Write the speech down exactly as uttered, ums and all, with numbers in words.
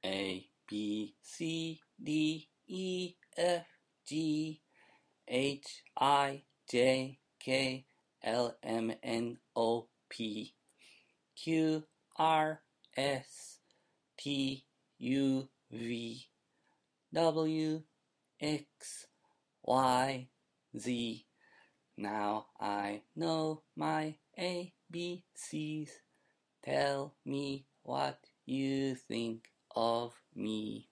A, B, C, D, E, F, G, H, I, J, K, L, M, N, O, P, Q, R, S, T, U, V, W, X, Y, Z. Now I know my A B Cs. Tell me what you think of me.